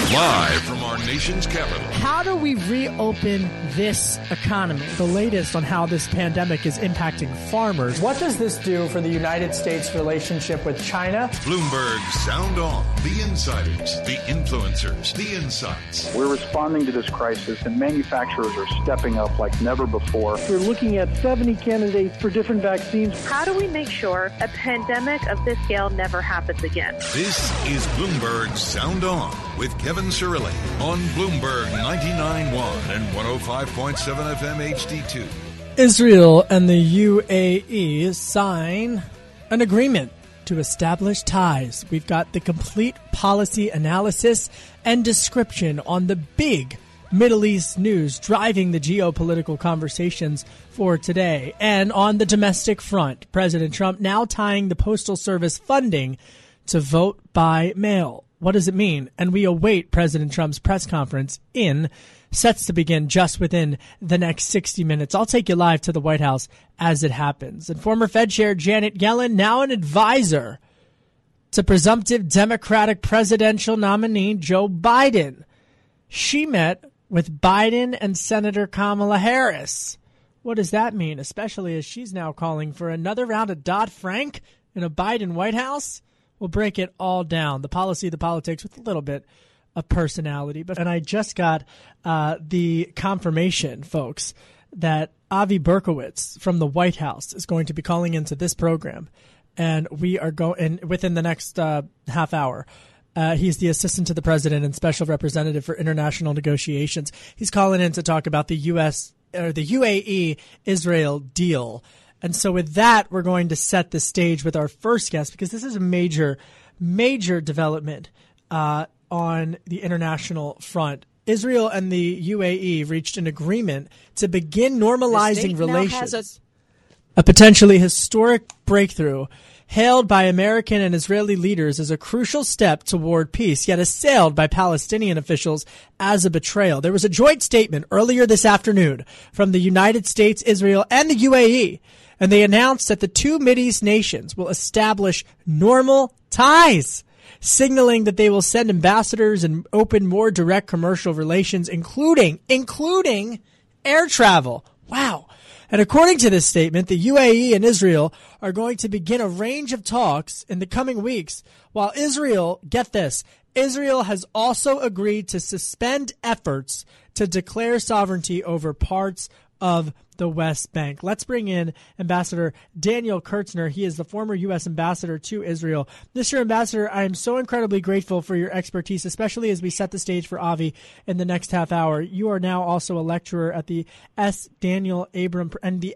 Live from our nation's capital. How do we reopen this economy? The latest on how this pandemic is impacting farmers. What does this do for the United States' relationship with China? Bloomberg Sound On. The insiders, the influencers, the insights. We're responding to this crisis, and manufacturers are stepping up like never before. We're looking at 70 candidates for different vaccines. How do we make sure a pandemic of this scale never happens again? This is Bloomberg Sound On with Kevin Cirilli on Bloomberg 99.1 and 105.7 FM HD2. Israel and the UAE sign an agreement to establish ties. We've got the complete policy analysis and description on the big Middle East news driving the geopolitical conversations for today. And on the domestic front, President Trump now tying the Postal Service funding to vote by mail. What does it mean? And we await President Trump's press conference sets to begin just within the next 60 minutes. I'll take you live to the White House as it happens. And former Fed Chair Janet Yellen, now an advisor to presumptive Democratic presidential nominee Joe Biden. She met with Biden and Senator Kamala Harris. What does that mean, especially as she's now calling for another round of Dodd-Frank in a Biden White House? We'll break it all down, the policy, the politics, with a little bit of personality. And I just got the confirmation, folks, that Avi Berkowitz from the White House is going to be calling into this program. And we are going within the next half hour. He's the assistant to the president and special representative for international negotiations. He's calling in to talk about the UAE Israel deal. And so with that, we're going to set the stage with our first guest, because this is a major, major development on the international front. Israel and the UAE reached an agreement to begin normalizing relations. A potentially historic breakthrough hailed by American and Israeli leaders as a crucial step toward peace, yet assailed by Palestinian officials as a betrayal. There was a joint statement earlier this afternoon from the United States, Israel, and the UAE, and they announced that the two Mideast nations will establish normal ties, signaling that they will send ambassadors and open more direct commercial relations, including air travel. Wow. And according to this statement, the UAE and Israel are going to begin a range of talks in the coming weeks, while Israel, get this, Israel has also agreed to suspend efforts to declare sovereignty over parts of the West Bank. Let's bring in Ambassador Daniel Kurtzner. He is the former U.S. ambassador to Israel. Mr. Ambassador, I am so incredibly grateful for your expertise, especially as we set the stage for Avi in the next half hour. You are now also a lecturer at the S. Daniel Abram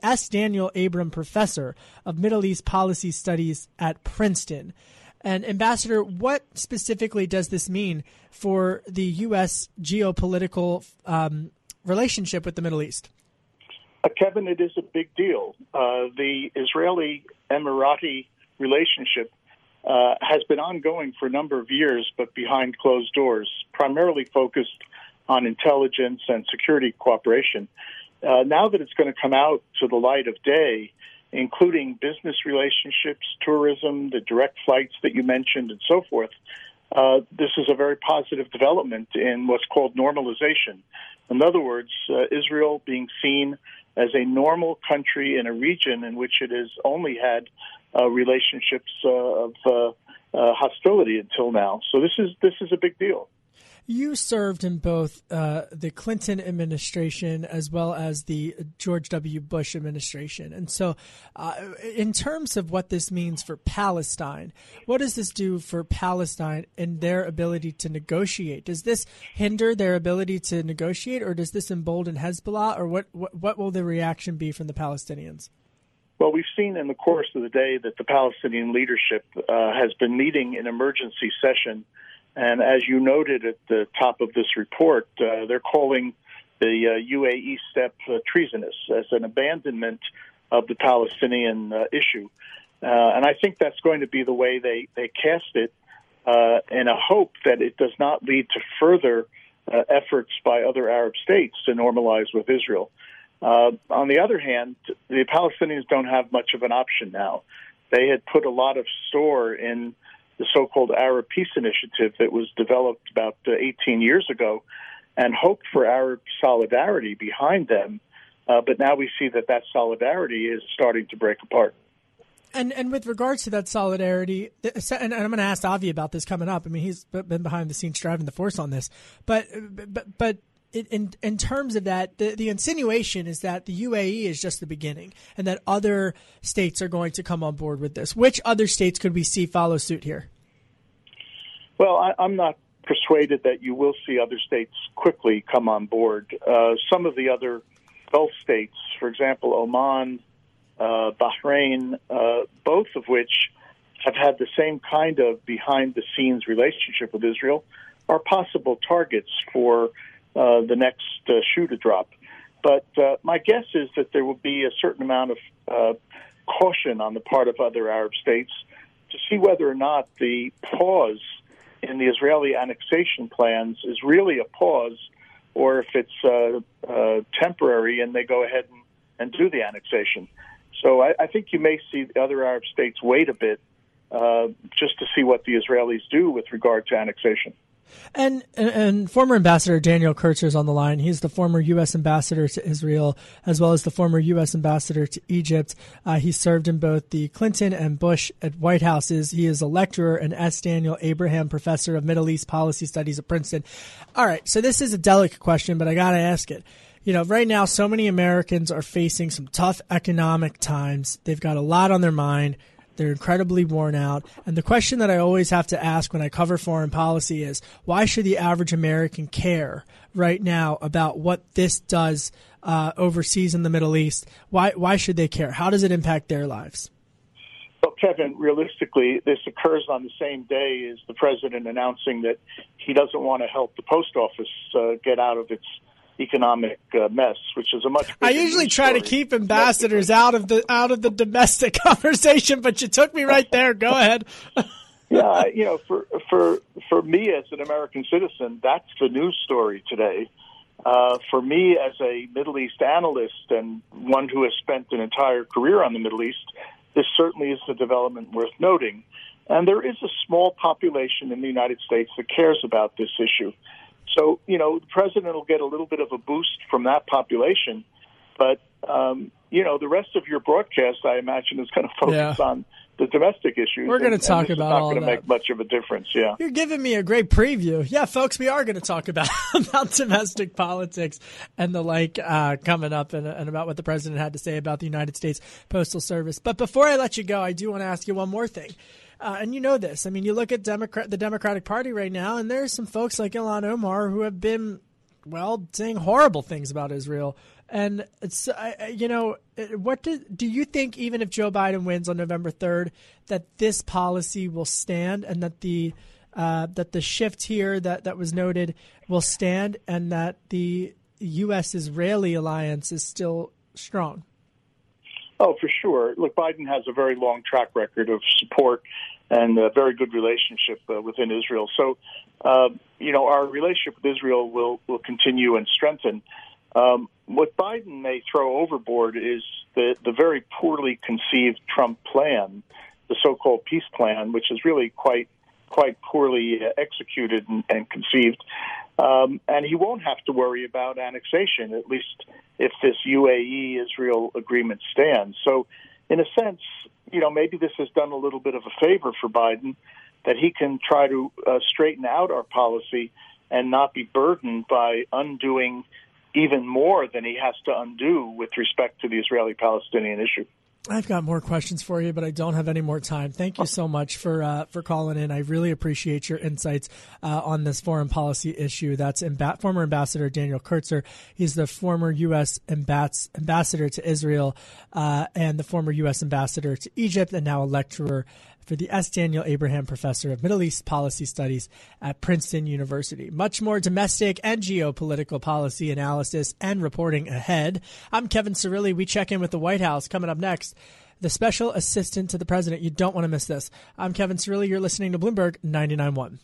Professor of Middle East Policy Studies at Princeton. And Ambassador, what specifically does this mean for the U.S. geopolitical relationship with the Middle East? Kevin, it is a big deal. The Israeli-Emirati relationship has been ongoing for a number of years, but behind closed doors, primarily focused on intelligence and security cooperation. Now that it's going to come out to the light of day, including business relationships, tourism, the direct flights that you mentioned, and so forth, this is a very positive development in what's called normalization. In other words, Israel being seen as a normal country in a region in which it has only had relationships of hostility until now. So this is a big deal. You served in both the Clinton administration as well as the George W. Bush administration. And so in terms of what this means for Palestine, what does this do for Palestine and their ability to negotiate? Does this hinder their ability to negotiate, or does this embolden Hezbollah, or what will the reaction be from the Palestinians? Well, we've seen in the course of the day that the Palestinian leadership has been meeting in emergency session. And as you noted at the top of this report, they're calling the UAE step treasonous, as an abandonment of the Palestinian issue. And I think that's going to be the way they cast it, in a hope that it does not lead to further efforts by other Arab states to normalize with Israel. On the other hand, the Palestinians don't have much of an option now. They had put a lot of store in the so-called Arab Peace Initiative that was developed about 18 years ago, and hoped for Arab solidarity behind them. But now we see that solidarity is starting to break apart. And with regards to that solidarity, and I'm going to ask Avi about this coming up. I mean, he's been behind the scenes driving the force on this. But in terms of that, the insinuation is that the UAE is just the beginning and that other states are going to come on board with this. Which other states could we see follow suit here? Well, I'm not persuaded that you will see other states quickly come on board. Some of the other Gulf states, for example, Oman, Bahrain, both of which have had the same kind of behind-the-scenes relationship with Israel, are possible targets for the next shoe to drop. But my guess is that there will be a certain amount of caution on the part of other Arab states to see whether or not the pause in the Israeli annexation plans is really a pause, or if it's temporary and they go ahead and do the annexation. So I think you may see the other Arab states wait a bit just to see what the Israelis do with regard to annexation. And former Ambassador Daniel Kurtzer is on the line. He's the former U.S. Ambassador to Israel, as well as the former U.S. Ambassador to Egypt. He served in both the Clinton and Bush at White Houses. He is a lecturer and S. Daniel Abraham Professor of Middle East Policy Studies at Princeton. All right, so this is a delicate question, but I got to ask it. You know, right now, so many Americans are facing some tough economic times. They've got a lot on their mind. They're incredibly worn out. And the question that I always have to ask when I cover foreign policy is, why should the average American care right now about what this does overseas in the Middle East? Why should they care? How does it impact their lives? Well, Kevin, realistically, this occurs on the same day as the president announcing that he doesn't want to help the post office get out of its economic mess, which is a much bigger I usually try to keep ambassadors out of the domestic conversation, but you took me right there. Go ahead. Yeah, you know, for me as an American citizen, that's the news story today. For me as a Middle East analyst and one who has spent an entire career on the Middle East, this certainly is a development worth noting. And there is a small population in the United States that cares about this issue. So, you know, the president will get a little bit of a boost from that population. But, you know, the rest of your broadcast, I imagine, is going to focus on the domestic issues. We're going to talk about all that. It's not going to make much of a difference, yeah. You're giving me a great preview. Yeah, folks, we are going to talk about domestic politics and the like coming up and about what the president had to say about the United States Postal Service. But before I let you go, I do want to ask you one more thing. And you know this. I mean, you look at the Democratic Party right now, and there's some folks like Ilhan Omar who have been, well, saying horrible things about Israel. And it's, you know, what do you think, even if Joe Biden wins on November 3rd, that this policy will stand, and that the shift here that was noted will stand, and that the U.S.-Israeli alliance is still strong? Oh, for sure. Look, Biden has a very long track record of support and a very good relationship within Israel. So, you know, our relationship with Israel will continue and strengthen. What Biden may throw overboard is the very poorly conceived Trump plan, the so-called peace plan, which is really quite poorly executed and conceived. And he won't have to worry about annexation, at least if this UAE-Israel agreement stands. So, in a sense, you know, maybe this has done a little bit of a favor for Biden, that he can try to straighten out our policy and not be burdened by undoing even more than he has to undo with respect to the Israeli-Palestinian issue. I've got more questions for you, but I don't have any more time. Thank you so much for calling in. I really appreciate your insights on this foreign policy issue. That's former Ambassador Daniel Kurtzer. He's the former U.S. ambassador to Israel and the former U.S. ambassador to Egypt, and now a lecturer for the S. Daniel Abraham Professor of Middle East Policy Studies at Princeton University. Much more domestic and geopolitical policy analysis and reporting ahead. I'm Kevin Cirilli. We check in with the White House. Coming up next, the special assistant to the president. You don't want to miss this. I'm Kevin Cirilli. You're listening to Bloomberg 99.1.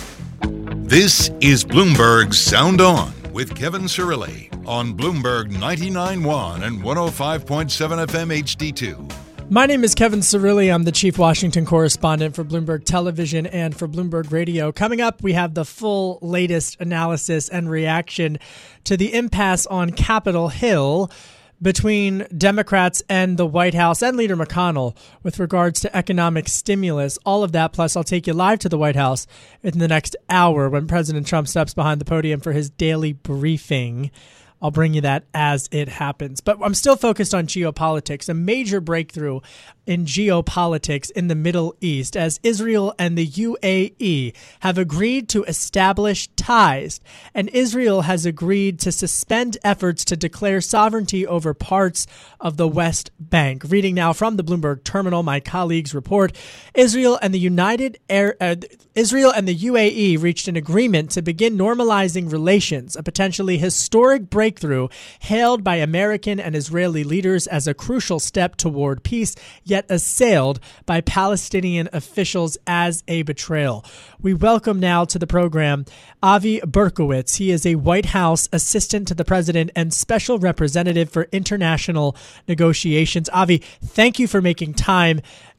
This is Bloomberg Sound On with Kevin Cirilli on Bloomberg 99.1 and 105.7 FM HD2. My name is Kevin Cirilli. I'm the chief Washington correspondent for Bloomberg Television and for Bloomberg Radio. Coming up, we have the full latest analysis and reaction to the impasse on Capitol Hill between Democrats and the White House and Leader McConnell with regards to economic stimulus. All of that, plus I'll take you live to the White House in the next hour when President Trump steps behind the podium for his daily briefing. I'll bring you that as it happens. But I'm still focused on geopolitics, a major breakthrough in geopolitics in the Middle East as Israel and the UAE have agreed to establish ties. And Israel has agreed to suspend efforts to declare sovereignty over parts of the West Bank. Reading now from the Bloomberg Terminal, my colleagues report, Israel and the UAE reached an agreement to begin normalizing relations, a potentially historic breakthrough hailed by American and Israeli leaders as a crucial step toward peace, yet assailed by Palestinian officials as a betrayal. We welcome now to the program Avi Berkowitz. He is a White House assistant to the president and special representative for international negotiations. Avi, thank you for making time.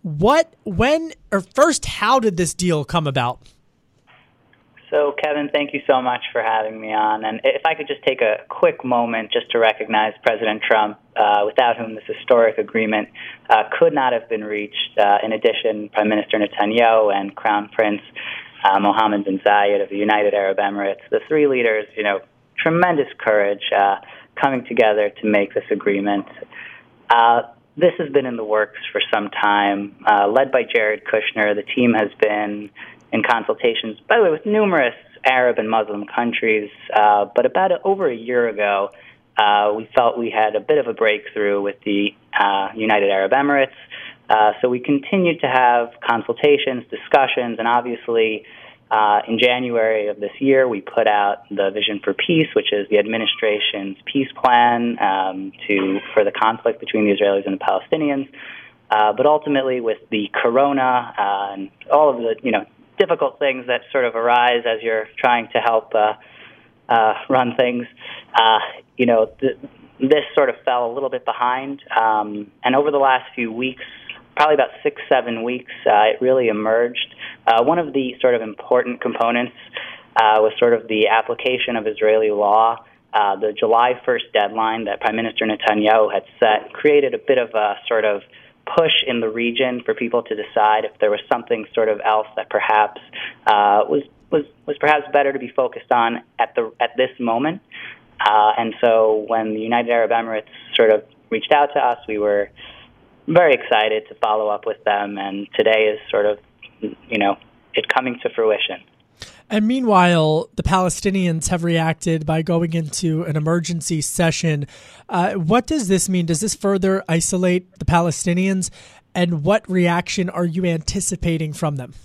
How did this deal come about? So, Kevin, thank you so much for having me on. And if I could just take a quick moment just to recognize President Trump, without whom this historic agreement could not have been reached. In addition, Prime Minister Netanyahu and Crown Prince Mohammed bin Zayed of the United Arab Emirates, the three leaders, tremendous courage coming together to make this agreement. This has been in the works for some time. Led by Jared Kushner, the team has been in consultations, by the way, with numerous Arab and Muslim countries. But about over a year ago, we felt we had a bit of a breakthrough with the United Arab Emirates. So we continued to have consultations, discussions, and obviously in January of this year, we put out the Vision for Peace, which is the administration's peace plan for the conflict between the Israelis and the Palestinians. But ultimately, with the corona and all of the difficult things that sort of arise as you're trying to help run things, this sort of fell a little bit behind. And over the last few weeks, probably about 6-7 weeks, it really emerged. One of the sort of important components was sort of the application of Israeli law. The July 1st deadline that Prime Minister Netanyahu had set created a bit of a sort of push in the region for people to decide if there was something sort of else that perhaps was perhaps better to be focused on at this moment. And so when the United Arab Emirates sort of reached out to us, we were very excited to follow up with them, and today is sort of, it coming to fruition. And meanwhile, the Palestinians have reacted by going into an emergency session. What does this mean? Does this further isolate the Palestinians? And what reaction are you anticipating from them?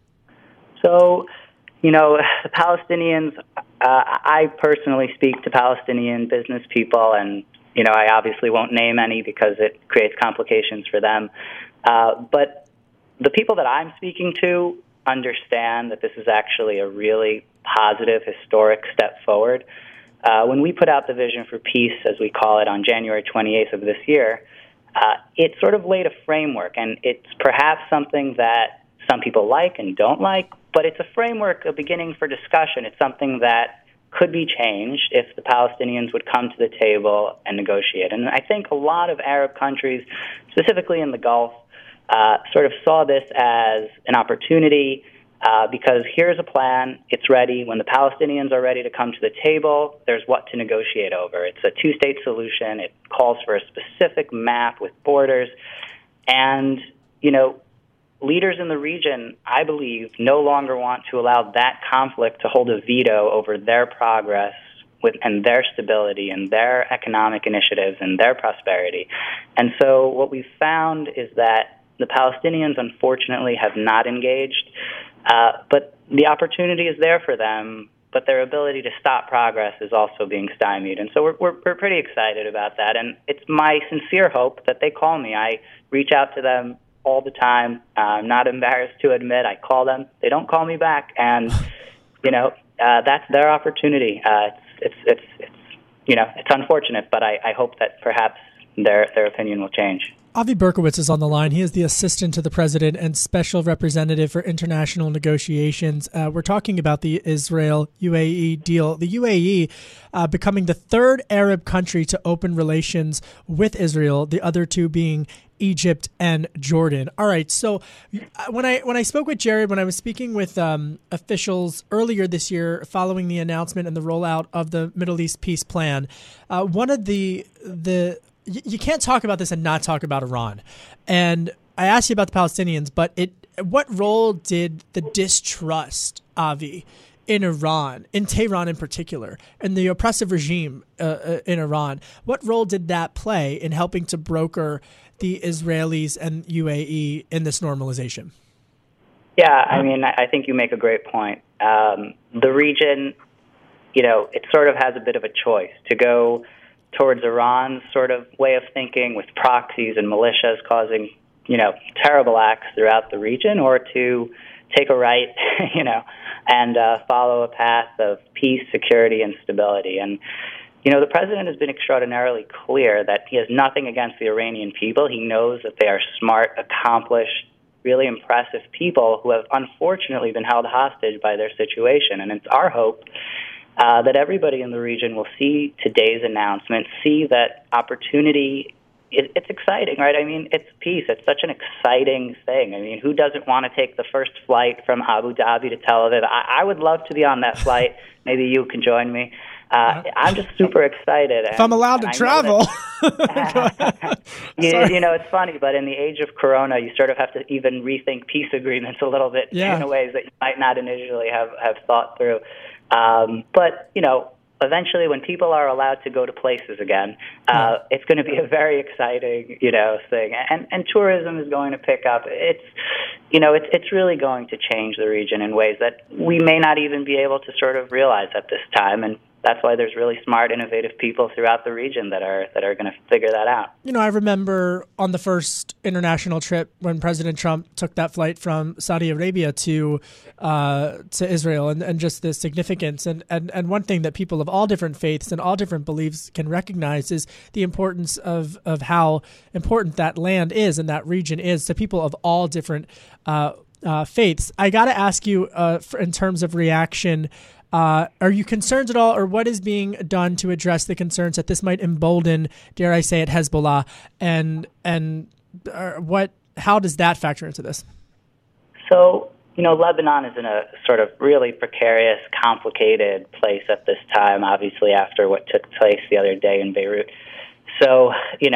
So, the Palestinians, I personally speak to Palestinian business people, and, I obviously won't name any because it creates complications for them. But the people that I'm speaking to understand that this is actually a really positive, historic step forward. When we put out the Vision for Peace, as we call it, on January 28th of this year, it sort of laid a framework, and it's perhaps something that some people like and don't like, but it's a framework, a beginning for discussion. It's something that could be changed if the Palestinians would come to the table and negotiate. And I think a lot of Arab countries, specifically in the Gulf, sort of saw this as an opportunity because here's a plan, it's ready. When the Palestinians are ready to come to the table, there's what to negotiate over. It's a two-state solution. It calls for a specific map with borders. And, leaders in the region, I believe, no longer want to allow that conflict to hold a veto over their progress and their stability and their economic initiatives and their prosperity. And so what we've found is that the Palestinians, unfortunately, have not engaged, but the opportunity is there for them, but their ability to stop progress is also being stymied. And so we're pretty excited about that, and it's my sincere hope that they call me. I reach out to them all the time. I'm not embarrassed to admit I call them. They don't call me back, and that's their opportunity. It's unfortunate, but I hope that perhaps their opinion will change. Avi Berkowitz is on the line. He is the assistant to the president and special representative for international negotiations. We're talking about the Israel-UAE deal. The UAE becoming the third Arab country to open relations with Israel, the other two being Egypt and Jordan. All right. So when I spoke with Jared, when I was speaking with officials earlier this year following the announcement and the rollout of the Middle East peace plan, one of the you can't talk about this and not talk about Iran. And I asked you about the Palestinians, but what role did the distrust, Avi, in Iran, in Tehran in particular, and the oppressive regime in Iran, what role did that play in helping to broker the Israelis and UAE in this normalization? Yeah, I mean, I think you make a great point. The region, it sort of has a bit of a choice to go towards Iran's sort of way of thinking with proxies and militias causing, terrible acts throughout the region, or to take a right, and follow a path of peace, security, and stability. And, the president has been extraordinarily clear that he has nothing against the Iranian people. He knows that they are smart, accomplished, really impressive people who have unfortunately been held hostage by their situation. And it's our hope that everybody in the region will see today's announcement, see that opportunity. It's exciting, right? I mean, it's peace. It's such an exciting thing. I mean, who doesn't want to take the first flight from Abu Dhabi to Tel Aviv? I would love to be on that flight. Maybe you can join me. I'm just super excited. If I'm allowed to travel. It's funny, but in the age of Corona, you sort of have to even rethink peace agreements a little bit in ways that you might not initially have thought through. But eventually when people are allowed to go to places again, it's going to be a very exciting, thing. And tourism is going to pick up. It's really going to change the region in ways that we may not even be able to sort of realize at this time. And that's why there's really smart, innovative people throughout the region that are going to figure that out. I remember on the first international trip when President Trump took that flight from Saudi Arabia to Israel, and just the significance. And one thing that people of all different faiths and all different beliefs can recognize is the importance of how important that land is and that region is to people of all different faiths. I got to ask you, in terms of reaction, are you concerned at all, or what is being done to address the concerns that this might embolden, dare I say it, Hezbollah, and how does that factor into this? So, Lebanon is in a sort of really precarious, complicated place at this time, obviously after what took place the other day in Beirut. So,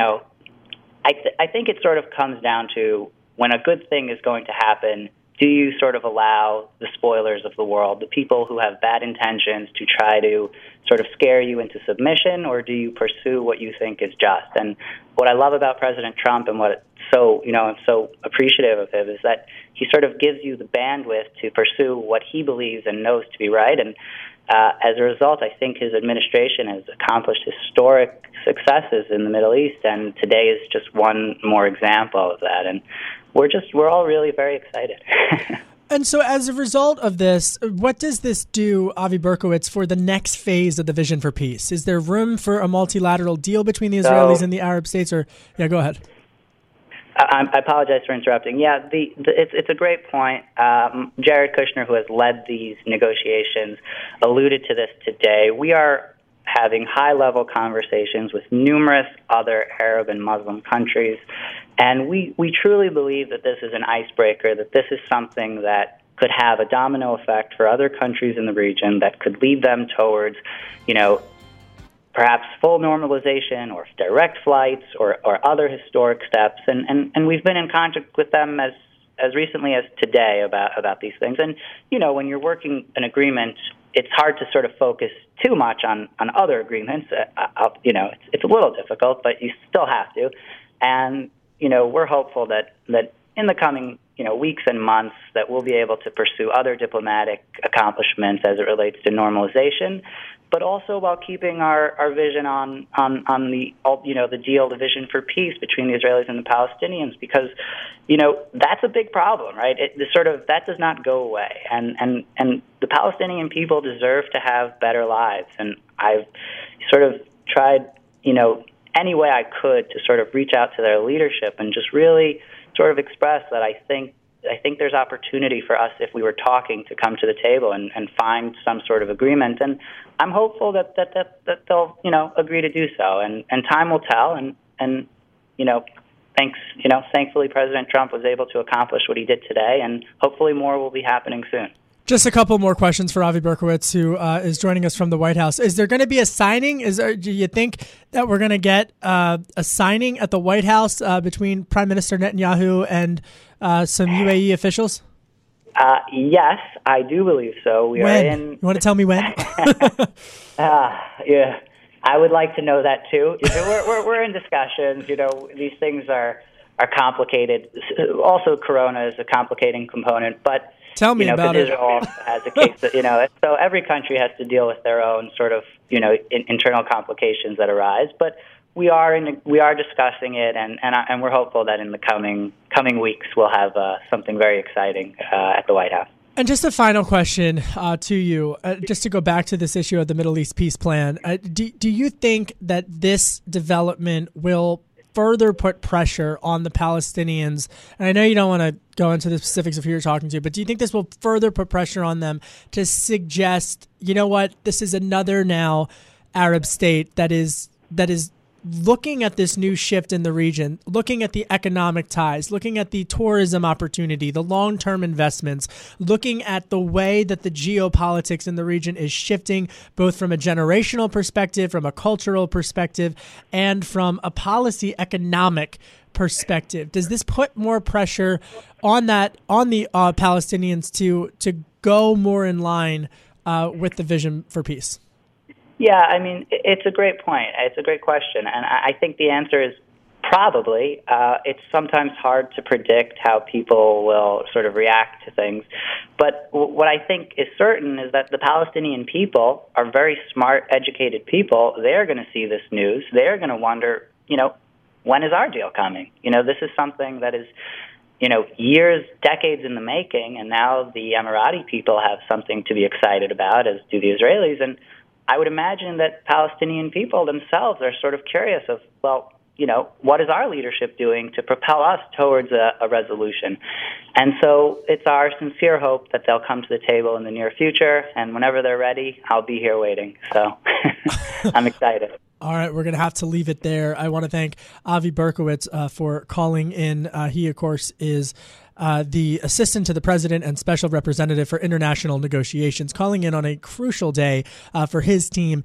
I think it sort of comes down to when a good thing is going to happen, do you sort of allow the spoilers of the world, the people who have bad intentions, to try to sort of scare you into submission, or do you pursue what you think is just? And what I love about President Trump and what I'm so appreciative of him is that he sort of gives you the bandwidth to pursue what he believes and knows to be right. And as a result, I think his administration has accomplished historic successes in the Middle East, and today is just one more example of that. And we're all really very excited. And so as a result of this, what does this do, Avi Berkowitz, for the next phase of the Vision for Peace? Is there room for a multilateral deal between the Israelis and the Arab states? Or go ahead. I apologize for interrupting. Yeah, it's a great point. Jared Kushner, who has led these negotiations, alluded to this today. We are having high-level conversations with numerous other Arab and Muslim countries, and we truly believe that this is an icebreaker, that this is something that could have a domino effect for other countries in the region that could lead them towards, perhaps full normalization or direct flights or other historic steps. And we've been in contact with them as recently as today about these things. And, when you're working an agreement, it's hard to sort of focus too much on other agreements. It's a little difficult, but you still have to. And, we're hopeful that in the coming, weeks and months that we'll be able to pursue other diplomatic accomplishments as it relates to normalization, but also while keeping our vision on the deal, the vision for peace between the Israelis and the Palestinians, because that's a big problem, right? That does not go away, and the Palestinian people deserve to have better lives. And I've sort of tried any way I could to sort of reach out to their leadership and just really sort of express that I think there's opportunity for us, if we were talking, to come to the table and find some sort of agreement. And I'm hopeful that they'll, agree to do so. And time will tell. And thankfully President Trump was able to accomplish what he did today, and hopefully more will be happening soon. Just a couple more questions for Avi Berkowitz, who is joining us from the White House. Is there going to be a signing? Do you think that we're going to get a signing at the White House between Prime Minister Netanyahu and some UAE officials? Yes, I do believe so. When? You want to tell me when? Yeah, I would like to know that too. We're in discussions. These things are complicated. Also, Corona is a complicating component, but. Tell me about it. Israel has a case that, so every country has to deal with their own sort of, internal complications that arise. But we are discussing it, and we're hopeful that in the coming weeks we'll have something very exciting at the White House. And just a final question to you, just to go back to this issue of the Middle East peace plan. Do you think that this development will further put pressure on the Palestinians? And I know you don't want to go into the specifics of who you're talking to, but do you think this will further put pressure on them to suggest, this is another now Arab state that is looking at this new shift in the region, looking at the economic ties, looking at the tourism opportunity, the long-term investments, looking at the way that the geopolitics in the region is shifting, both from a generational perspective, from a cultural perspective, and from a policy economic perspective? Does this put more pressure on the Palestinians to go more in line with the vision for peace? Yeah, it's a great point. It's a great question. And I think the answer is probably. It's sometimes hard to predict how people will sort of react to things. But what I think is certain is that the Palestinian people are very smart, educated people. They're going to see this news. They're going to wonder, when is our deal coming? This is something that is, years, decades in the making. And now the Emirati people have something to be excited about, as do the Israelis. And I would imagine that Palestinian people themselves are sort of curious of, what is our leadership doing to propel us towards a resolution? And so it's our sincere hope that they'll come to the table in the near future, and whenever they're ready, I'll be here waiting. So I'm excited. All right, we're going to have to leave it there. I want to thank Avi Berkowitz for calling in. He, of course, is the assistant to the president and special representative for international negotiations, calling in on a crucial day for his team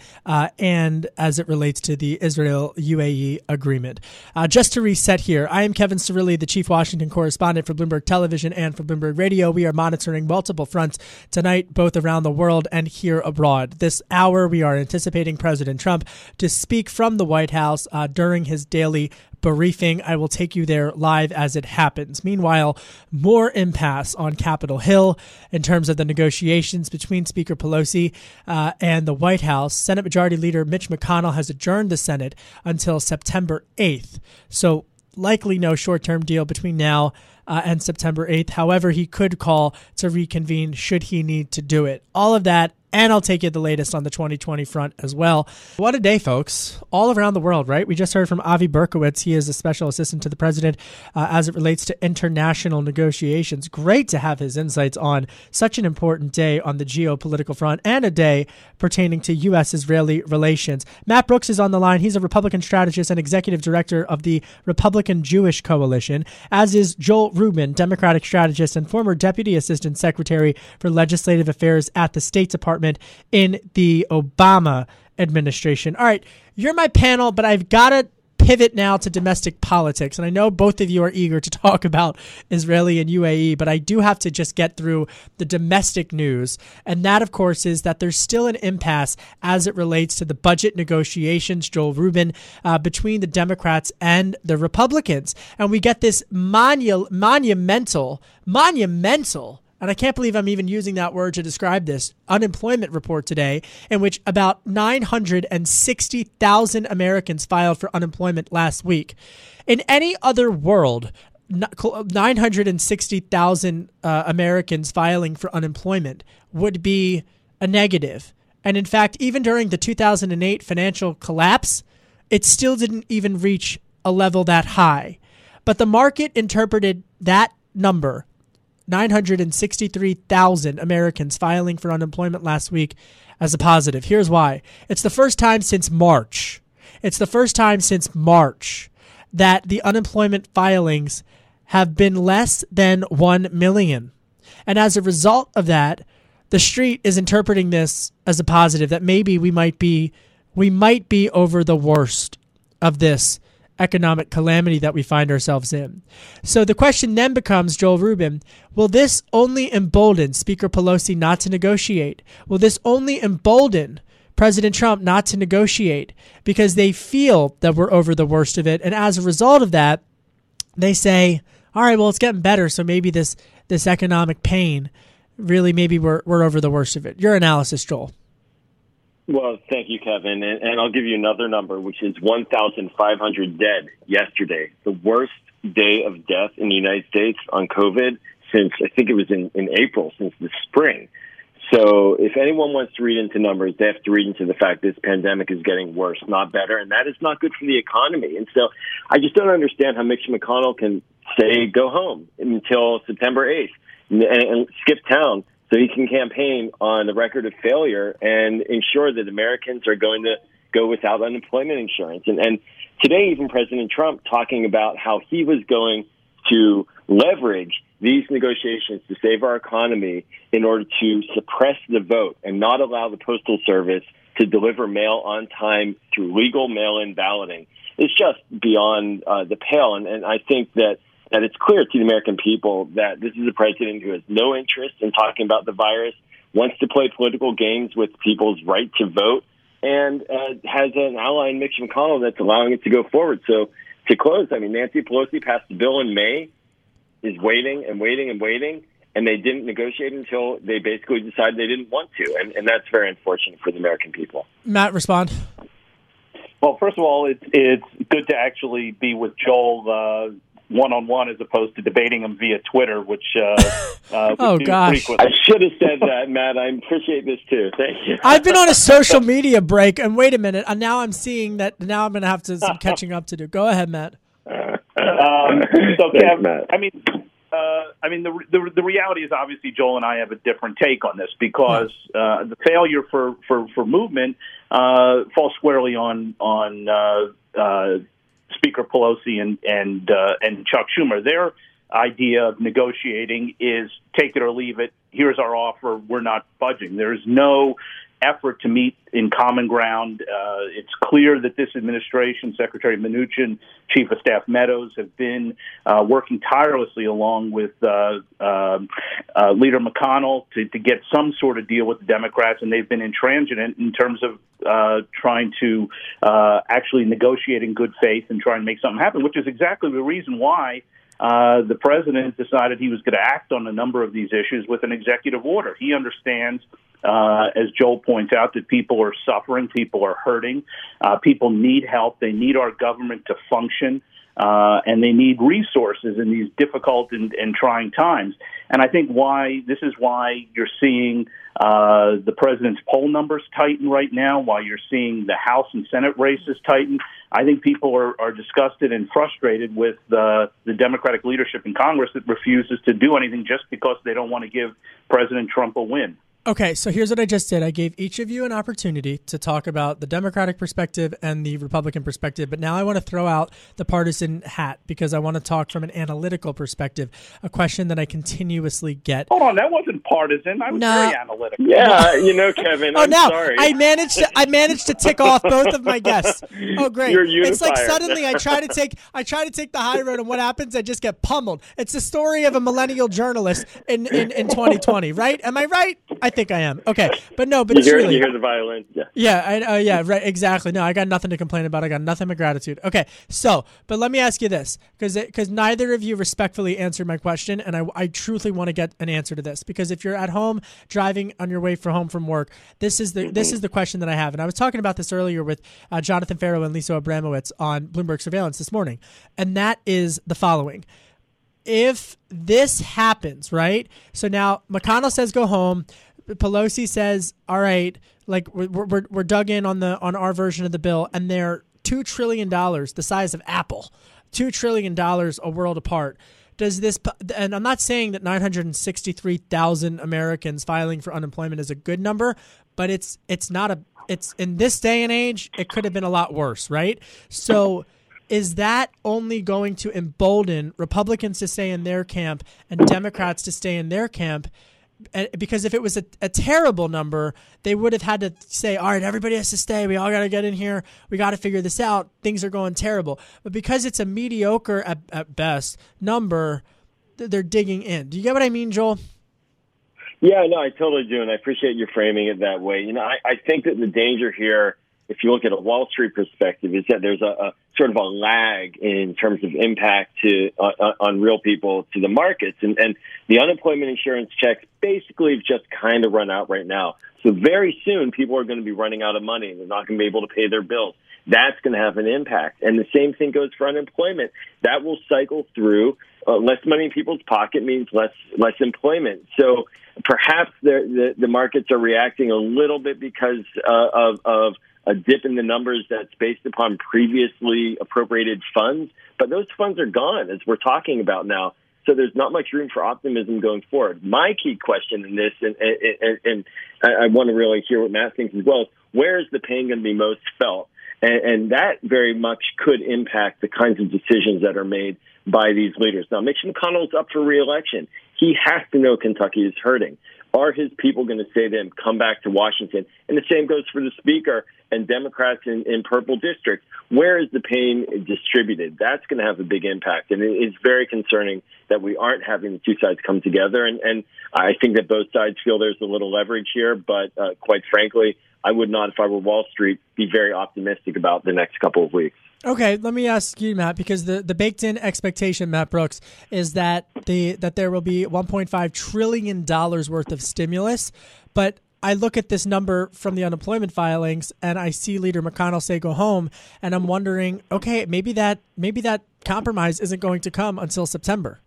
and as it relates to the Israel-UAE agreement. Just to reset here, I am Kevin Cirilli, the chief Washington correspondent for Bloomberg Television and for Bloomberg Radio. We are monitoring multiple fronts tonight, both around the world and here abroad. This hour, we are anticipating President Trump to speak from the White House during his daily briefing. I will take you there live as it happens. Meanwhile, more impasse on Capitol Hill in terms of the negotiations between Speaker Pelosi and the White House. Senate Majority Leader Mitch McConnell has adjourned the Senate until September 8th. So likely no short-term deal between now and September 8th. However, he could call to reconvene should he need to do it. All of that, and I'll take you the latest on the 2020 front as well. What a day, folks. All around the world, right? We just heard from Avi Berkowitz. He is a special assistant to the president as it relates to international negotiations. Great to have his insights on such an important day on the geopolitical front and a day pertaining to U.S.-Israeli relations. Matt Brooks is on the line. He's a Republican strategist and executive director of the Republican Jewish Coalition, as is Joel Rubin, Democratic strategist and former deputy assistant secretary for legislative affairs at the State Department in the Obama administration. All right, you're my panel, but I've got to pivot now to domestic politics. And I know both of you are eager to talk about Israeli and UAE, but I do have to just get through the domestic news. And that, of course, is that there's still an impasse as it relates to the budget negotiations, Joel Rubin, between the Democrats and the Republicans. And we get this monumental, and I can't believe I'm even using that word to describe this, unemployment report today, in which about 960,000 Americans filed for unemployment last week. In any other world, 960,000 Americans filing for unemployment would be a negative. And in fact, even during the 2008 financial collapse, it still didn't even reach a level that high. But the market interpreted that number, 963,000 Americans filing for unemployment last week, as a positive. Here's why. It's the first time since March. That the unemployment filings have been less than 1 million. And as a result of that, the street is interpreting this as a positive, that maybe we might be over the worst of this economic calamity that we find ourselves in. So the question then becomes, Joel Rubin, will this only embolden Speaker Pelosi not to negotiate? Will this only embolden President Trump not to negotiate because they feel that we're over the worst of it? And as a result of that, they say, all right, well, it's getting better, so maybe this economic pain, really maybe we're over the worst of it. Your analysis, Joel. Well, thank you, Kevin. And I'll give you another number, which is 1,500 dead yesterday. The worst day of death in the United States on COVID since, I think it was in April, since the spring. So if anyone wants to read into numbers, they have to read into the fact this pandemic is getting worse, not better, and that is not good for the economy. And so I just don't understand how Mitch McConnell can say go home until September 8th and skip town so he can campaign on the record of failure and ensure that Americans are going to go without unemployment insurance. And today, even President Trump talking about how he was going to leverage these negotiations to save our economy in order to suppress the vote and not allow the Postal Service to deliver mail on time through legal mail-in balloting. It's just beyond the pale. And I think that it's clear to the American people that this is a president who has no interest in talking about the virus, wants to play political games with people's right to vote, and has an ally in Mitch McConnell that's allowing it to go forward. So to close, I mean, Nancy Pelosi passed the bill in May, is waiting, and they didn't negotiate until they basically decided they didn't want to. And that's very unfortunate for the American people. Matt, respond. Well, first of all, it's good to actually be with Joel one-on-one as opposed to debating him via Twitter, which oh gosh, I should have said that, Matt. I appreciate this too. Thank you. I've been on a social media break, and wait a minute, and now I'm seeing that. Now I'm going to have some catching up to do. Go ahead, Matt. So, Kev, Matt. I mean, the reality is obviously Joel and I have a different take on this because the failure for movement falls squarely on Speaker Pelosi and Chuck Schumer. Their idea of negotiating is take it or leave it. Here's our offer. We're not budging. There's no effort to meet in common ground. It's clear that this administration, Secretary Mnuchin, Chief of Staff Meadows, have been working tirelessly along with Leader McConnell to get some sort of deal with the Democrats, and they've been intransigent in terms of trying to actually negotiate in good faith and try and make something happen, which is exactly the reason why the president decided he was going to act on a number of these issues with an executive order. He understands, as Joel points out, that people are suffering, people are hurting, people need help, they need our government to function, and they need resources in these difficult and trying times. And I think this is why you're seeing the president's poll numbers tighten right now, while you're seeing the House and Senate races tighten. I think people are disgusted and frustrated with the Democratic leadership in Congress that refuses to do anything just because they don't want to give President Trump a win. Okay, so here's what I just did. I gave each of you an opportunity to talk about the Democratic perspective and the Republican perspective, but now I want to throw out the partisan hat because I want to talk from an analytical perspective, a question that I continuously get. Hold on, that wasn't partisan. I was very analytical. Yeah, Kevin, I'm sorry. I managed to tick off both of my guests. Oh, great. You're a unifier. It's like suddenly I try to take the high road, and what happens? I just get pummeled. It's the story of a millennial journalist in 2020, right? Am I right? I think I am. Okay, but no, but you hear the violin. Yeah, right, exactly. No, I got nothing to complain about. I got nothing but gratitude. Okay, so, but let me ask you this, because neither of you respectfully answered my question, and I truly want to get an answer to this, because if you're at home driving on your way home from work, this is the question that I have, and I was talking about this earlier with Jonathan Farrow and Lisa Abramowitz on Bloomberg Surveillance this morning, and that is the following. If this happens, right? So now McConnell says go home. Pelosi says, all right, like we're dug in on our version of the bill, and they're $2 trillion, the size of Apple, $2 trillion a world apart. Does this, and I'm not saying that 963,000 Americans filing for unemployment is a good number, but it's in this day and age, it could have been a lot worse, right? So is that only going to embolden Republicans to stay in their camp and Democrats to stay in their camp? Because if it was a terrible number, they would have had to say, all right, everybody has to stay. We all got to get in here. We got to figure this out. Things are going terrible. But because it's a mediocre at best number, they're digging in. Do you get what I mean, Joel? Yeah, no, I totally do. And I appreciate you framing it that way. I think that the danger here, if you look at a Wall Street perspective, is that there's a sort of a lag in terms of impact on real people to the markets. And the unemployment insurance checks basically have just kind of run out right now. So very soon, people are going to be running out of money. They're not going to be able to pay their bills. That's going to have an impact. And the same thing goes for unemployment. That will cycle through. Less money in people's pocket means less employment. So perhaps the markets are reacting a little bit because of a dip in the numbers that's based upon previously appropriated funds. But those funds are gone, as we're talking about now. So there's not much room for optimism going forward. My key question in this, and I want to really hear what Matt thinks as well, is where is the pain going to be most felt? And that very much could impact the kinds of decisions that are made by these leaders. Now, Mitch McConnell's up for re-election. He has to know Kentucky is hurting. Are his people going to say to him, come back to Washington? And the same goes for the Speaker and Democrats in purple districts. Where is the pain distributed? That's going to have a big impact. And it's very concerning that we aren't having the two sides come together. And I think that both sides feel there's a little leverage here. But quite frankly, I would not, if I were Wall Street, be very optimistic about the next couple of weeks. Okay, let me ask you, Matt, because the baked-in expectation, Matt Brooks, is that there will be $1.5 trillion worth of stimulus. But I look at this number from the unemployment filings, and I see Leader McConnell say go home, and I'm wondering, okay, maybe that compromise isn't going to come until September.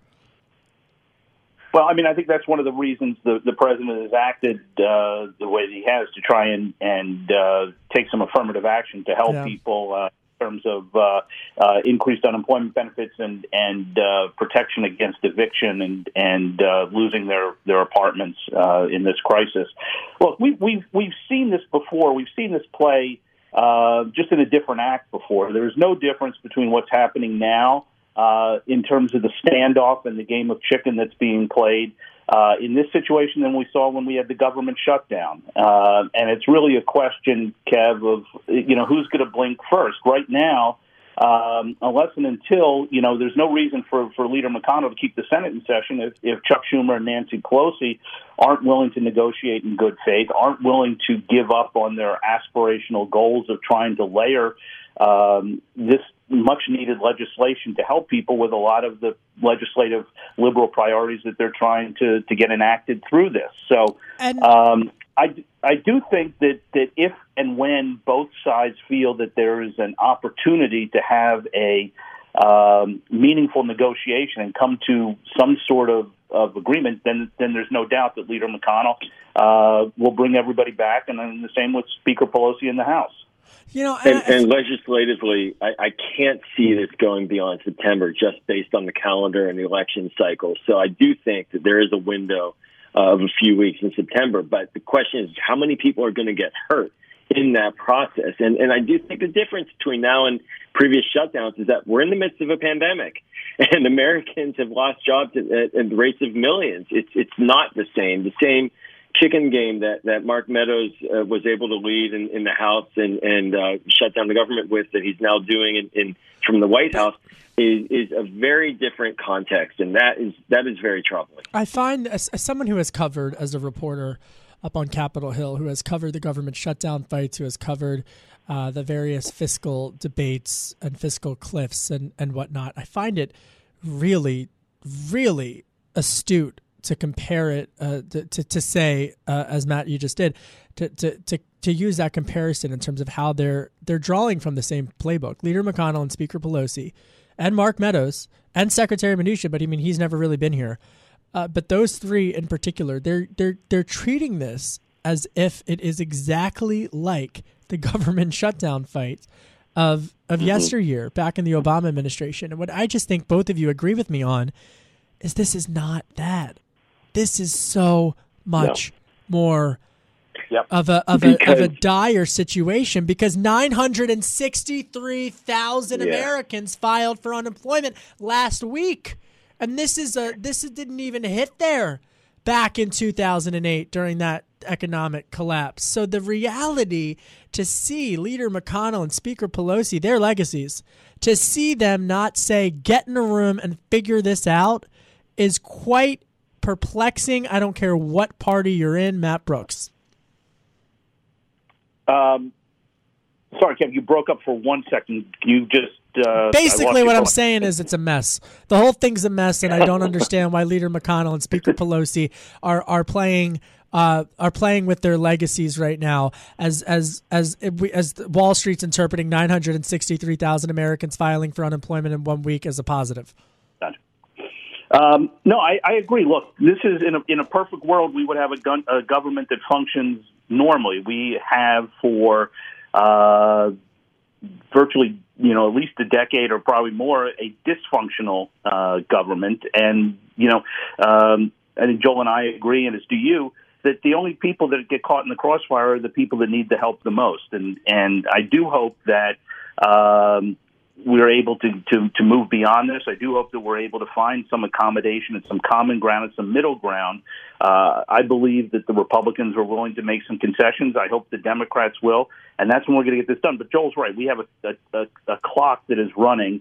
Well, I mean, I think that's one of the reasons the president has acted the way that he has to try and take some affirmative action to help people in terms of increased unemployment benefits and protection against eviction and losing their apartments in this crisis. Look, we've seen this before. We've seen this play just in a different act before. There's no difference between what's happening now in terms of the standoff and the game of chicken that's being played in this situation than we saw when we had the government shutdown. And it's really a question, Kev, of, who's going to blink first. Right now, unless and until, there's no reason for Leader McConnell to keep the Senate in session if Chuck Schumer and Nancy Pelosi aren't willing to negotiate in good faith, aren't willing to give up on their aspirational goals of trying to layer this much-needed legislation to help people with a lot of the legislative liberal priorities that they're trying to get enacted through this. So I do think that if and when both sides feel that there is an opportunity to have a meaningful negotiation and come to some sort of agreement, then there's no doubt that Leader McConnell will bring everybody back, and then the same with Speaker Pelosi in the House. And legislatively, I can't see this going beyond September just based on the calendar and the election cycle. So I do think that there is a window of a few weeks in September. But the question is, how many people are going to get hurt in that process? And I do think the difference between now and previous shutdowns is that we're in the midst of a pandemic, and Americans have lost jobs at the rates of millions. It's not the same chicken game that Mark Meadows was able to lead in the House and shut down the government with, that he's now doing from the White House, is a very different context, and that is very troubling. I find, as someone who has covered, as a reporter up on Capitol Hill, who has covered the government shutdown fights, who has covered the various fiscal debates and fiscal cliffs and whatnot, I find it really, really astute to compare it, to say, as Matt, you just did, to use that comparison in terms of how they're drawing from the same playbook. Leader McConnell and Speaker Pelosi and Mark Meadows and Secretary Mnuchin, but I mean, he's never really been here. But those three in particular, they're treating this as if it is exactly like the government shutdown fight of yesteryear back in the Obama administration. And what I just think both of you agree with me on is this is not that. This is so much more of a dire situation, because 963,000 Americans filed for unemployment last week, and this didn't even hit there back in 2008 during that economic collapse. So the reality, to see Leader McConnell and Speaker Pelosi, their legacies, to see them not say, get in a room and figure this out, is quite perplexing. I don't care what party you're in. Matt Brooks. Sorry, Kevin, you broke up for 1 second. You just basically what I'm saying is it's a mess. The whole thing's a mess, and I don't understand why Leader McConnell and Speaker Pelosi are playing with their legacies right now, as Wall Street's interpreting 963,000 Americans filing for unemployment in 1 week as a positive. No, I agree. Look, this is in a perfect world, we would have a government that functions normally. We have for virtually, at least a decade or probably more, a dysfunctional government. And, I think Joel and I agree, and as do you, that the only people that get caught in the crossfire are the people that need the help the most. And I do hope that we're able to move beyond this. I do hope that we're able to find some accommodation and some common ground and some middle ground. I believe that the Republicans are willing to make some concessions. I hope the Democrats will, and that's when we're going to get this done. But Joel's right. We have a clock that is running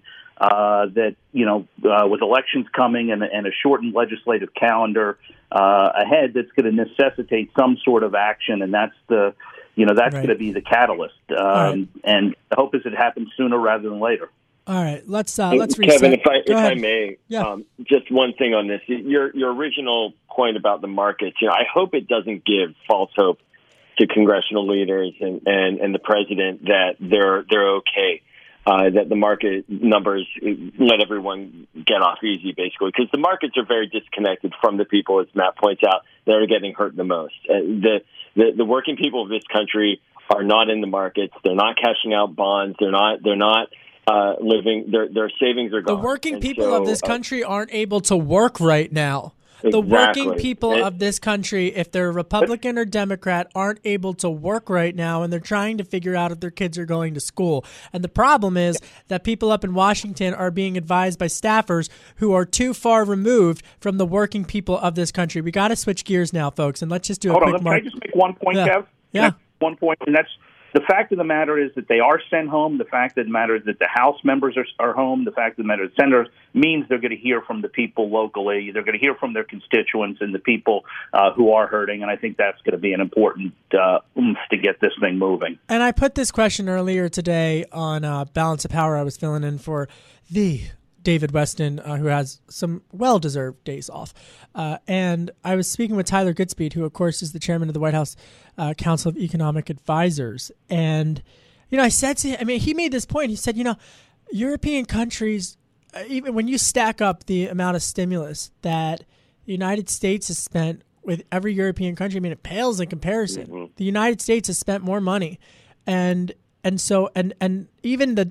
with elections coming and a shortened legislative calendar ahead, that's going to necessitate some sort of action, and that's going to be the catalyst. And the hope is it happens sooner rather than later. All right, let's reset. Kevin, if I may, just one thing on this. Your original point about the markets, I hope it doesn't give false hope to congressional leaders and the president that they're okay. That the market numbers let everyone get off easy, basically, because the markets are very disconnected from the people, as Matt points out, that are getting hurt the most. The working people of this country are not in the markets. They're not cashing out bonds. They're not living. Their savings are gone. The working people of this country aren't able to work right now. The working people of this country, if they're Republican or Democrat, aren't able to work right now, and they're trying to figure out if their kids are going to school. And the problem is that people up in Washington are being advised by staffers who are too far removed from the working people of this country. We got to switch gears now, folks, and let's just do a quick mark. Can I just make one point, Kev? Yeah. One point, and that's the fact of the matter is that they are sent home. The fact of the matter is that the House members are home. The fact of the matter is senators means they're going to hear from the people locally. They're going to hear from their constituents and the people who are hurting. And I think that's going to be an important oomph to get this thing moving. And I put this question earlier today on Balance of Power. I was filling in for the David Weston, who has some well-deserved days off. And I was speaking with Tyler Goodspeed, who, of course, is the chairman of the White House Council of Economic Advisors. And, I said to him, he made this point. He said, European countries, even when you stack up the amount of stimulus that the United States has spent with every European country, it pales in comparison. Mm-hmm. The United States has spent more money. And even the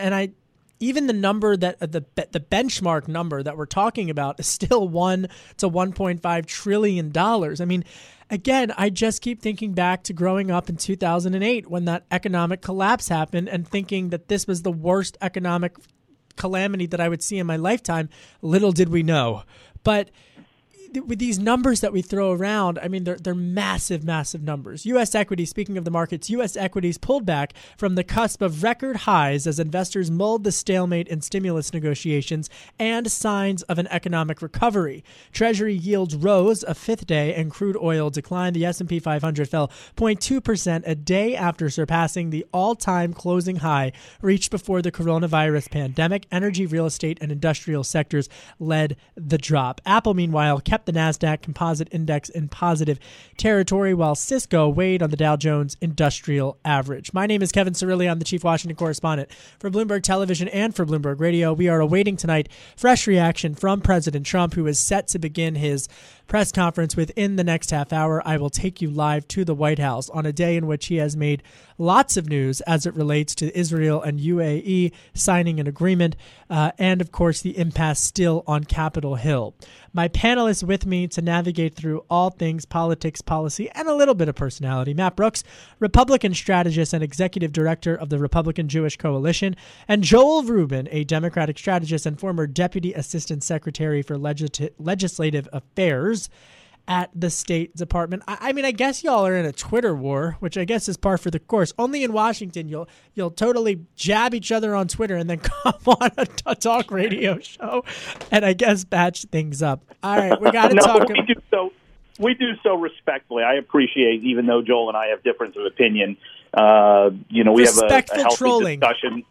number that the benchmark number that we're talking about is still $1 to $1.5 trillion. Again, I just keep thinking back to growing up in 2008 when that economic collapse happened and thinking that this was the worst economic calamity that I would see in my lifetime. Little did we know. But with these numbers that we throw around, they're massive, massive numbers. U.S. equities, speaking of the markets, U.S. equities pulled back from the cusp of record highs as investors mulled the stalemate in stimulus negotiations and signs of an economic recovery. Treasury yields rose a fifth day and crude oil declined. The S&P 500 fell 0.2% a day after surpassing the all-time closing high reached before the coronavirus pandemic. Energy, real estate, and industrial sectors led the drop. Apple, meanwhile, kept the NASDAQ Composite Index in positive territory, while Cisco weighed on the Dow Jones Industrial Average. My name is Kevin Cirilli. I'm the chief Washington correspondent for Bloomberg Television and for Bloomberg Radio. We are awaiting tonight fresh reaction from President Trump, who is set to begin his press conference within the next half hour. I will take you live to the White House on a day in which he has made lots of news as it relates to Israel and UAE signing an agreement, and, of course, the impasse still on Capitol Hill. My panelists with me to navigate through all things politics, policy, and a little bit of personality. Matt Brooks, Republican strategist and executive director of the Republican Jewish Coalition, and Joel Rubin, a Democratic strategist and former deputy assistant secretary for legislative affairs at the State Department. I mean, I guess y'all are in a Twitter war, which I guess is par for the course. Only in Washington, you'll totally jab each other on Twitter and then come on a talk radio show and I guess batch things up. All right, we got to talk. We do so respectfully. I appreciate, even though Joel and I have difference of opinion, we have a healthy trolling discussion.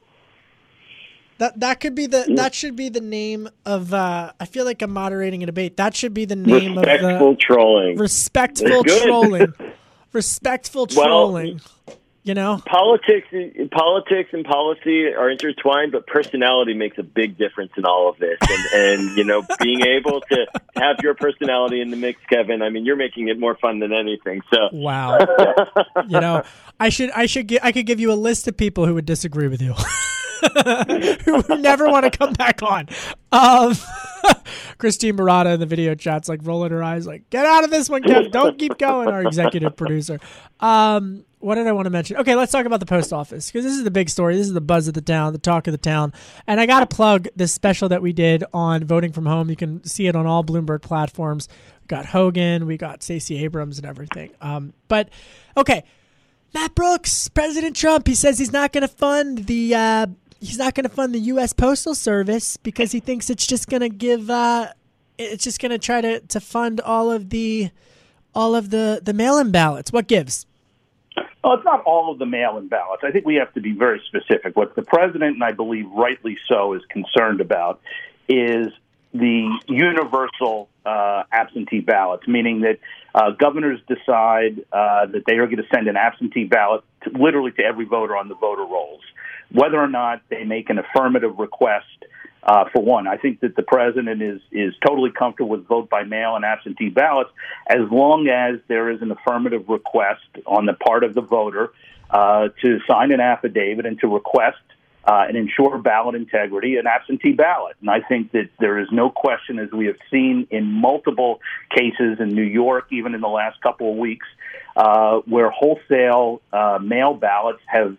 That could be that should be the name of I feel like I'm moderating a debate. That should be the name of respectful trolling. Respectful trolling. Respectful trolling. You know? Politics and policy are intertwined, but personality makes a big difference in all of this. And being able to have your personality in the mix, Kevin, I mean, you're making it more fun than anything. So wow. I could give you a list of people who would disagree with you. who never want to come back on. Christine Murata in the video chat's like rolling her eyes like, get out of this one, Kev. Don't keep going, our executive producer. What did I want to mention? Okay, let's talk about the post office, because this is the big story. This is the buzz of the town, the talk of the town. And I got to plug this special that we did on voting from home. You can see it on all Bloomberg platforms. We got Hogan, we got Stacey Abrams and everything. But, okay, Matt Brooks, President Trump, he says he's not going to fund the U.S. Postal Service because he thinks it's just going to give it's just going to try to fund all of the mail-in ballots. What gives? Well, it's not all of the mail-in ballots. I think we have to be very specific. What the president, and I believe rightly so, is concerned about is the universal absentee ballots, meaning that governors decide that they are going to send an absentee ballot literally to every voter on the voter rolls. Whether or not they make an affirmative request, for one, I think that the president is totally comfortable with vote by mail and absentee ballots as long as there is an affirmative request on the part of the voter to sign an affidavit and to request and ensure ballot integrity, an absentee ballot. And I think that there is no question, as we have seen in multiple cases in New York, even in the last couple of weeks, where wholesale mail ballots have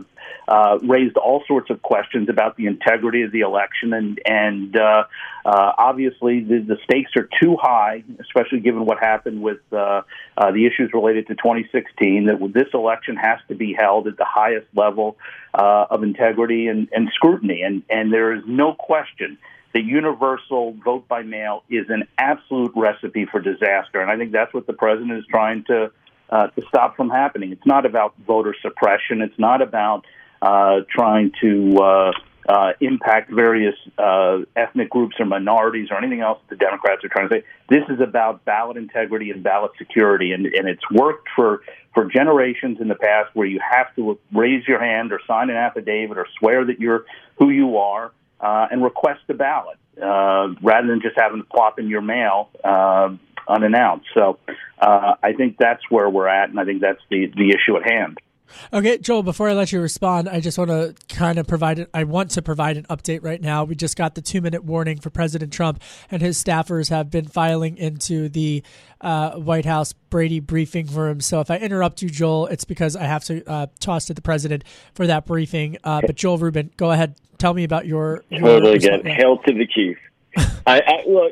raised all sorts of questions about the integrity of the election, and obviously the stakes are too high, especially given what happened with the issues related to 2016. That this election has to be held at the highest level of integrity and scrutiny, and there is no question that universal vote by mail is an absolute recipe for disaster, and I think that's what the president is trying to stop from happening. It's not about voter suppression. It's not about trying to impact various ethnic groups or minorities or anything else that the Democrats are trying to say. This is about ballot integrity and ballot security, and it's worked for generations in the past, where you have to raise your hand or sign an affidavit or swear that you're who you are and request a ballot rather than just having to plop in your mail unannounced. So I think that's where we're at, and I think that's the issue at hand. Okay, Joel, before I let you respond, I just want to provide an update right now. We just got the 2-minute warning for President Trump, and his staffers have been filing into the White House Brady briefing room. So if I interrupt you, Joel, it's because I have to toss to the president for that briefing. But Joel Rubin, go ahead. Tell me about your totally good. Hail to the chief. Look,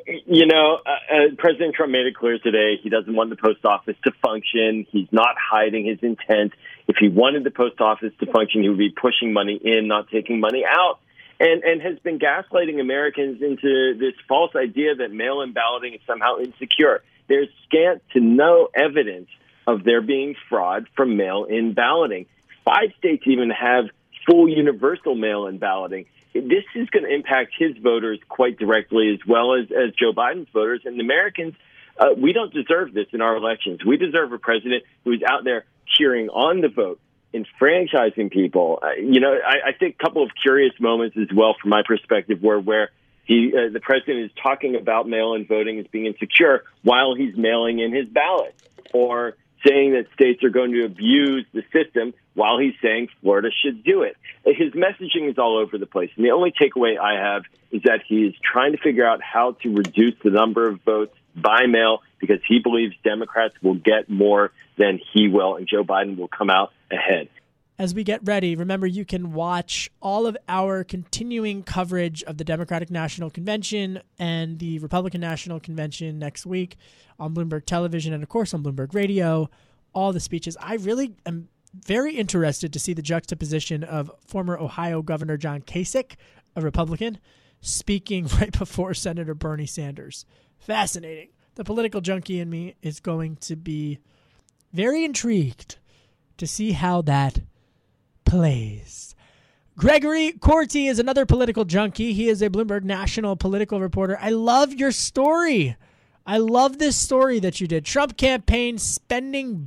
President Trump made it clear today he doesn't want the post office to function. He's not hiding his intent. If he wanted the post office to function, he would be pushing money in, not taking money out, and has been gaslighting Americans into this false idea that mail-in balloting is somehow insecure. There's scant to no evidence of there being fraud from mail-in balloting. 5 states even have full universal mail-in balloting. This is going to impact his voters quite directly, as well as Joe Biden's voters. And Americans, we don't deserve this in our elections. We deserve a president who is out there cheering on the vote, enfranchising people. I think a couple of curious moments as well, from my perspective, where The president is talking about mail-in voting as being insecure while he's mailing in his ballot, or saying that states are going to abuse the system while he's saying Florida should do it. His messaging is all over the place. And the only takeaway I have is that he is trying to figure out how to reduce the number of votes by mail because he believes Democrats will get more than he will, and Joe Biden will come out ahead. As we get ready, remember you can watch all of our continuing coverage of the Democratic National Convention and the Republican National Convention next week on Bloomberg Television and, of course, on Bloomberg Radio, all the speeches. I really am very interested to see the juxtaposition of former Ohio Governor John Kasich, a Republican, speaking right before Senator Bernie Sanders. Fascinating. The political junkie in me is going to be very intrigued to see how that plays. Gregory Corti is another political junkie. He is a Bloomberg National political reporter. I love your story. I love this story that you did. Trump campaign spending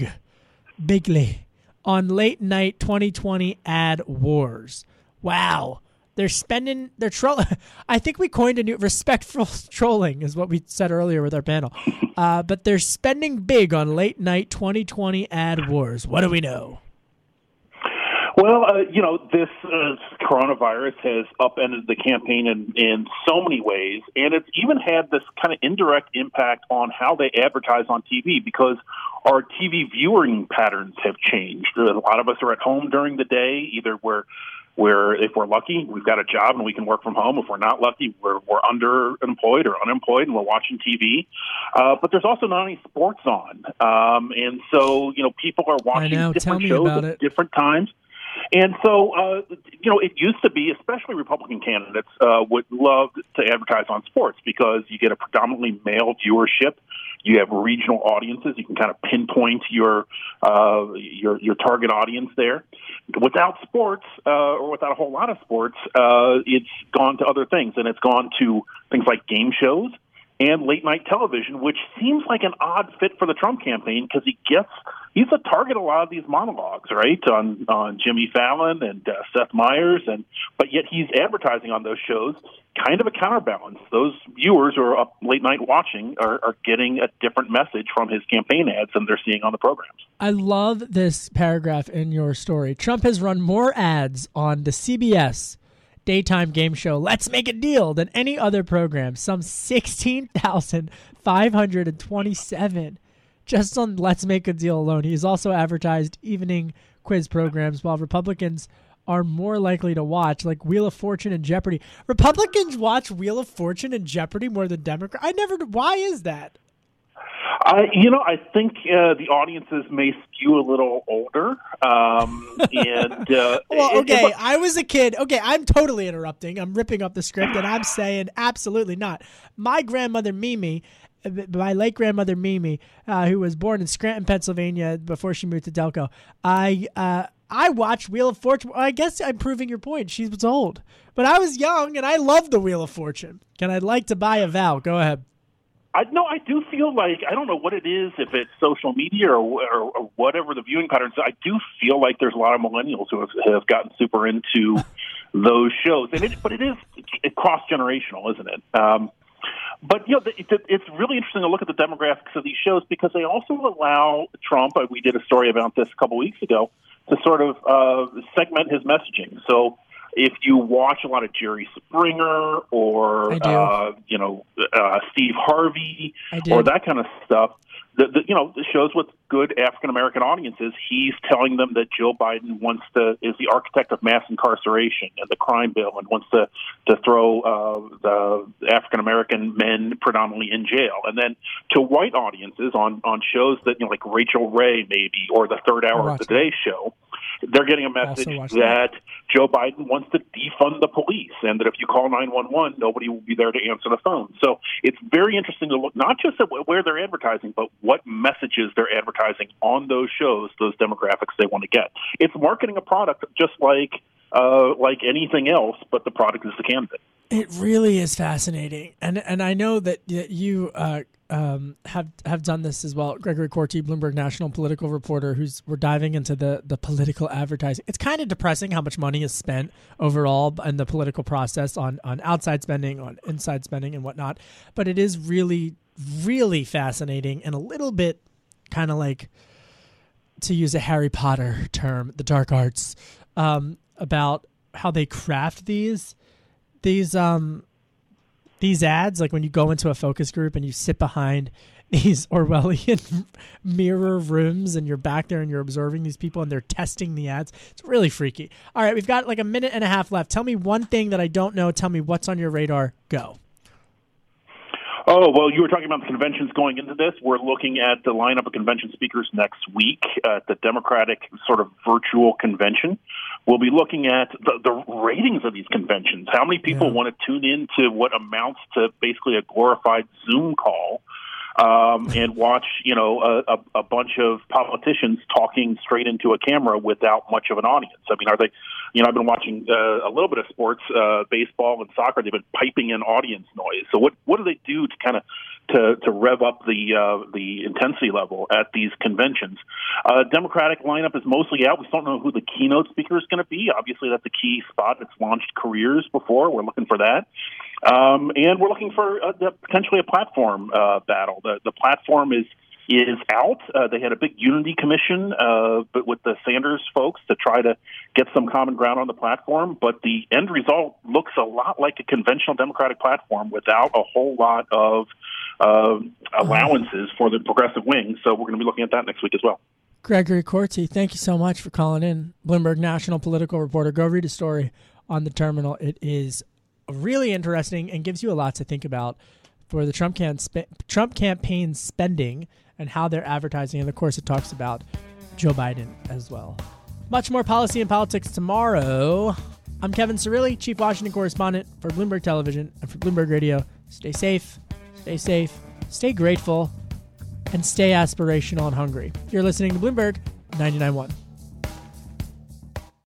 bigly on late night 2020 ad wars. Wow. They're trolling. I think we coined a new respectful trolling is what we said earlier with our panel. But they're spending big on late night 2020 ad wars. What do we know? Well, this coronavirus has upended the campaign in so many ways, and it's even had this kind of indirect impact on how they advertise on TV because our TV viewing patterns have changed. A lot of us are at home during the day, either we're if we're lucky, we've got a job and we can work from home. If we're not lucky, we're underemployed or unemployed and we're watching TV. But there's also not any sports on. And so, people are watching different shows at different times. And so, it used to be, especially Republican candidates would love to advertise on sports because you get a predominantly male viewership. You have regional audiences. You can kind of pinpoint your target audience there. Without sports, or without a whole lot of sports, it's gone to other things, and it's gone to things like game shows and late night television, which seems like an odd fit for the Trump campaign because he's a target of a lot of these monologues, right, on Jimmy Fallon and Seth Meyers, but yet he's advertising on those shows, kind of a counterbalance. Those viewers who are up late night watching are getting a different message from his campaign ads than they're seeing on the programs. I love this paragraph in your story. Trump has run more ads on the CBS daytime game show Let's Make a Deal than any other program, some 16,527 just on Let's Make a Deal alone. He's also advertised evening quiz programs, while Republicans are more likely to watch, like Wheel of Fortune and Jeopardy. Republicans watch Wheel of Fortune and Jeopardy more than Democrats. Why is that? I think the audiences may skew a little older. I was a kid. Okay, I'm totally interrupting. I'm ripping up the script, and I'm saying absolutely not. My grandmother, Mimi, my late grandmother, Mimi, who was born in Scranton, Pennsylvania before she moved to Delco, I watched Wheel of Fortune. I guess I'm proving your point. She was old. But I was young, and I loved the Wheel of Fortune. And I'd like to buy a vowel. Go ahead. I do feel like, I don't know what it is, if it's social media or whatever the viewing patterns, I do feel like there's a lot of millennials who have gotten super into those shows. But it is cross-generational, isn't it? But it's really interesting to look at the demographics of these shows because they also allow Trump, we did a story about this a couple weeks ago, to sort of segment his messaging. So if you watch a lot of Jerry Springer or Steve Harvey or that kind of stuff, the shows with good African American audiences, he's telling them that Joe Biden is the architect of mass incarceration and the crime bill and wants to throw the African American men predominantly in jail. And then to white audiences on shows that like Rachel Ray maybe or the Third Hour of the Today Show, they're getting a message that Joe Biden wants to defund the police and that if you call 911, nobody will be there to answer the phone. So it's very interesting to look not just at where they're advertising, but what messages they're advertising on those shows, those demographics they want to get. It's marketing a product just like anything else, but the product is the candidate. It really is fascinating. And I know that you have done this as well. Gregory Corti, Bloomberg national political reporter, we're diving into the political advertising. It's kind of depressing how much money is spent overall in the political process on outside spending, on inside spending, and whatnot. But it is really, really fascinating and a little bit kind of like, to use a Harry Potter term, the dark arts, about how they craft these ads, like when you go into a focus group and you sit behind these Orwellian mirror rooms and you're back there and you're observing these people and they're testing the ads. It's really freaky. All right, we've got like a minute and a half left. Tell me one thing that I don't know. Tell me what's on your radar. Go. Oh, well, you were talking about the conventions going into this. We're looking at the lineup of convention speakers next week at the Democratic sort of virtual convention. We'll be looking at the ratings of these conventions. How many people want to tune in to what amounts to basically a glorified Zoom call and watch, a bunch of politicians talking straight into a camera without much of an audience? I mean, are they? I've been watching a little bit of sports, baseball and soccer. They've been piping in audience noise. So what do they do to kind of to rev up the intensity level at these conventions? Democratic lineup is mostly out. We don't know who the keynote speaker is going to be. Obviously, that's a key spot. It's launched careers before. We're looking for that. And we're looking for potentially a platform battle. The platform is out. They had a big unity commission, but with the Sanders folks to try to get some common ground on the platform. But the end result looks a lot like a conventional Democratic platform without a whole lot of allowances for the progressive wing. So we're going to be looking at that next week as well. Gregory Corti, thank you so much for calling in. Bloomberg national political reporter. Go read a story on the Terminal. It is really interesting and gives you a lot to think about for the Trump campaign spending and how they're advertising. And, of course, it talks about Joe Biden as well. Much more policy and politics tomorrow. I'm Kevin Cirilli, Chief Washington Correspondent for Bloomberg Television and for Bloomberg Radio. Stay safe, stay grateful, and stay aspirational and hungry. You're listening to Bloomberg 99.1.